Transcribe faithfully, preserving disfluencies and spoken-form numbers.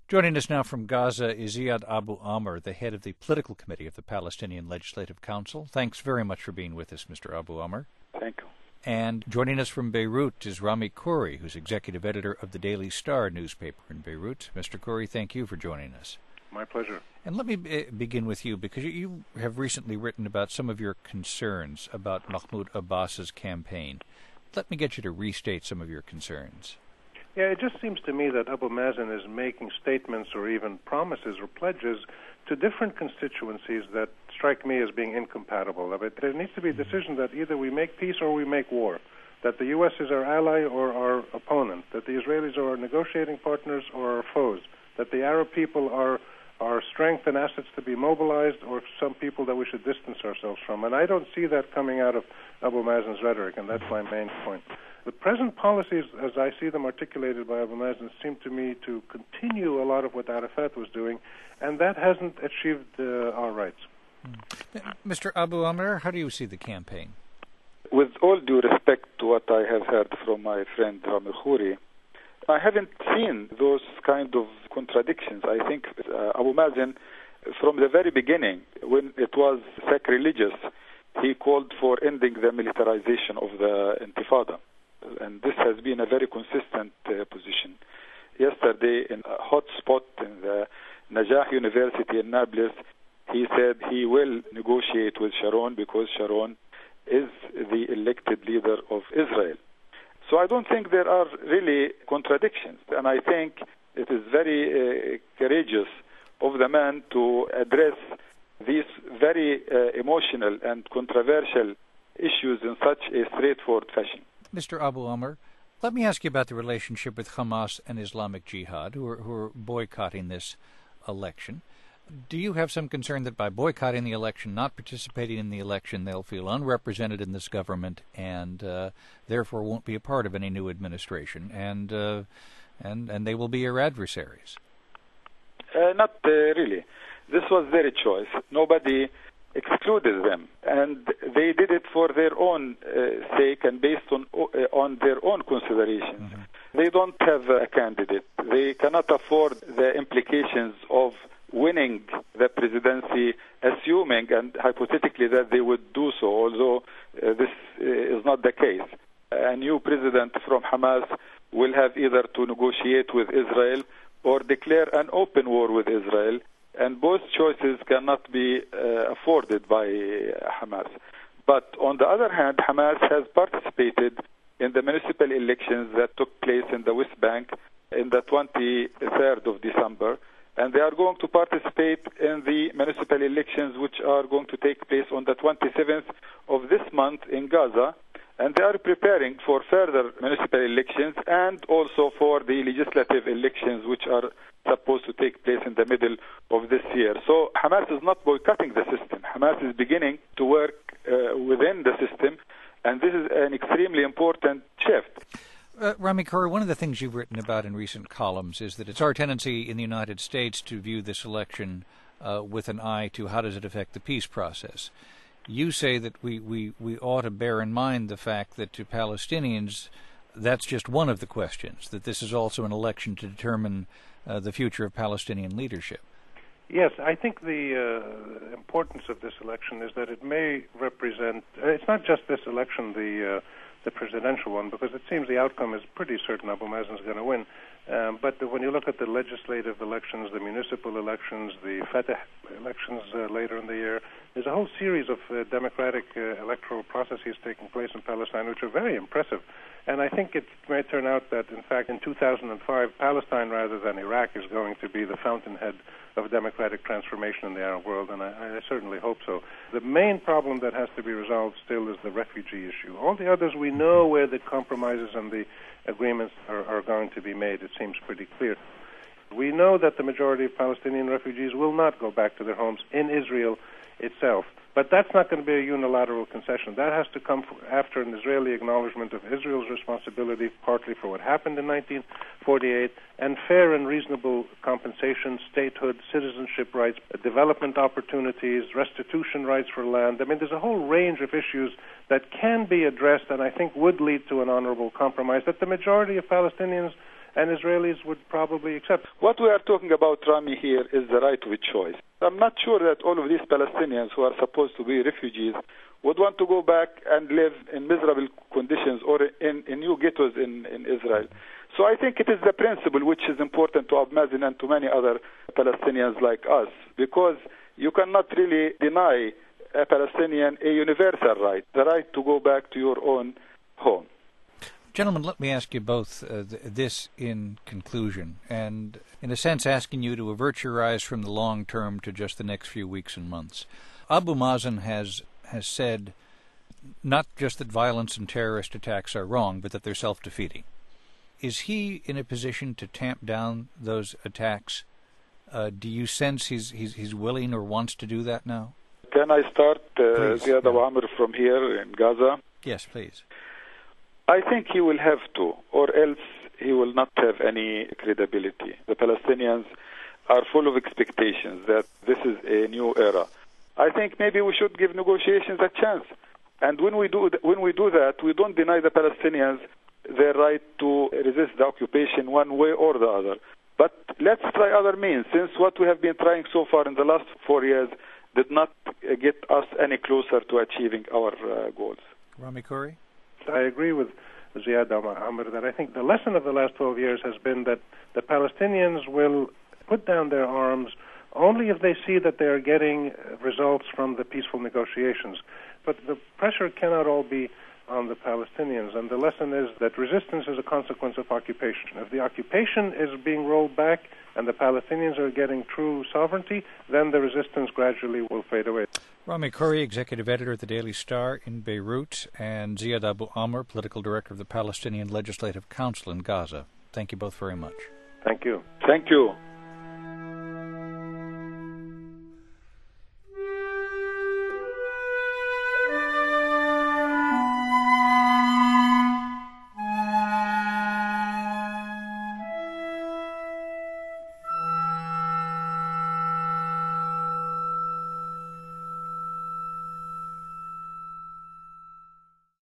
Joining us now from Gaza is Ziad Abu Amr, the head of the political committee of the Palestinian Legislative Council. Thanks very much for being with us, Mister Abu Amr. Thank you. And joining us from Beirut is Rami Khouri, who's executive editor of the Daily Star newspaper in Beirut. Mister Khouri, thank you for joining us. My pleasure. And let me be- begin with you, because you have recently written about some of your concerns about Mahmoud Abbas's campaign. Let me get you to restate some of your concerns. Yeah, it just seems to me that Abu Mazen is making statements or even promises or pledges to different constituencies that strike me as being incompatible. I mean, there needs to be a decision that either we make peace or we make war, that the U S is our ally or our opponent, that the Israelis are our negotiating partners or our foes, that the Arab people are our strength and assets to be mobilized, or some people that we should distance ourselves from. And I don't see that coming out of Abu Mazen's rhetoric, and that's my main point. The present policies, as I see them articulated by Abu Mazen, seem to me to continue a lot of what Arafat was doing, and that hasn't achieved uh, our rights. Mister Abu Amr, how do you see the campaign? With all due respect to what I have heard from my friend Rami Khouri, I haven't seen those kind of contradictions. I think uh, Abu Mazen, from the very beginning, when it was sacrilegious, he called for ending the militarization of the Intifada. And this has been a very consistent uh, position. Yesterday, in a hot spot in the Najah University in Nablus, he said he will negotiate with Sharon because Sharon is the elected leader of Israel. So I don't think there are really contradictions. And I think it is very uh, courageous of the man to address these very uh, emotional and controversial issues in such a straightforward fashion. Mister Abu Amr, let me ask you about the relationship with Hamas and Islamic Jihad, who are, who are boycotting this election. Do you have some concern that by boycotting the election, not participating in the election, they'll feel unrepresented in this government and uh, therefore won't be a part of any new administration, and uh, and and they will be your adversaries? Uh, not uh, really. This was their choice. Nobody excluded them, and they did it for their own uh, sake and based on uh, on their own considerations. Mm-hmm. They don't have a candidate. They cannot afford the implications of winning the presidency, assuming and hypothetically that they would do so, although uh, this uh, is not the case. A new president from Hamas will have either to negotiate with Israel or declare an open war with Israel, and both choices cannot be uh, afforded by uh, Hamas. But on the other hand, Hamas has participated in the municipal elections that took place in the West Bank in the twenty-third of December, and they are going to participate in the municipal elections which are going to take place on the twenty-seventh of this month in Gaza, and they are preparing for further municipal elections and also for the legislative elections which are supposed to take place in the middle of this year. So Hamas is not boycotting the system. Hamas is beginning to work uh, within the system, and this is an extremely important shift. Uh, Rami Khouri, one of the things you've written about in recent columns is that it's our tendency in the United States to view this election uh, with an eye to how does it affect the peace process. You say that we, we, we ought to bear in mind the fact that to Palestinians, that's just one of the questions, that this is also an election to determine uh, the future of Palestinian leadership. Yes, I think the uh, importance of this election is that it may represent, uh, it's not just this election, the uh, the presidential one, because it seems the outcome is pretty certain Abu Mazen is going to win. Um, but when you look at the legislative elections, the municipal elections, the Fatah elections uh, later in the year, there's a whole series of uh, democratic uh, electoral processes taking place in Palestine, which are very impressive. And I think it may turn out that, in fact, in two thousand five, Palestine, rather than Iraq, is going to be the fountainhead of democratic transformation in the Arab world, and I, I certainly hope so. The main problem that has to be resolved still is the refugee issue. All the others, we know where the compromises and the agreements are, are going to be made. It seems pretty clear. We know that the majority of Palestinian refugees will not go back to their homes in Israel itself. But that's not going to be a unilateral concession. That has to come after an Israeli acknowledgement of Israel's responsibility, partly for what happened in nineteen forty-eight, and fair and reasonable compensation, statehood, citizenship rights, development opportunities, restitution rights for land. I mean, there's a whole range of issues that can be addressed and I think would lead to an honorable compromise that the majority of Palestinians and Israelis would probably accept. What we are talking about, Rami, here is the right of choice. I'm not sure that all of these Palestinians who are supposed to be refugees would want to go back and live in miserable conditions or in, in new ghettos in, in Israel. So I think it is the principle which is important to Abu Mazen and to many other Palestinians like us, because you cannot really deny a Palestinian a universal right, the right to go back to your own home. Gentlemen, let me ask you both uh, th- this in conclusion, and in a sense asking you to avert your eyes from the long term to just the next few weeks and months. Abu Mazen has has said not just that violence and terrorist attacks are wrong, but that they're self-defeating. Is he in a position to tamp down those attacks? Uh, do you sense he's, he's he's willing or wants to do that now? Can I start, uh, Ziad Abu yeah. Amr, from here in Gaza? Yes, please. I think he will have to, or else he will not have any credibility. The Palestinians are full of expectations that this is a new era. I think maybe we should give negotiations a chance. And when we do th- when we do that, we don't deny the Palestinians their right to resist the occupation one way or the other. But let's try other means, since what we have been trying so far in the last four years did not uh, get us any closer to achieving our uh, goals. Rami Khouri? I agree with Ziad Amr that I think the lesson of the last twelve years has been that the Palestinians will put down their arms only if they see that they are getting results from the peaceful negotiations. But the pressure cannot all be on the Palestinians, and the lesson is that resistance is a consequence of occupation. If the occupation is being rolled back and the Palestinians are getting true sovereignty, then the resistance gradually will fade away. Rami Khouri, executive editor at the Daily Star in Beirut, and Ziad Abu Amr, political director of the Palestinian Legislative Council in Gaza. Thank you both very much. Thank you. Thank you.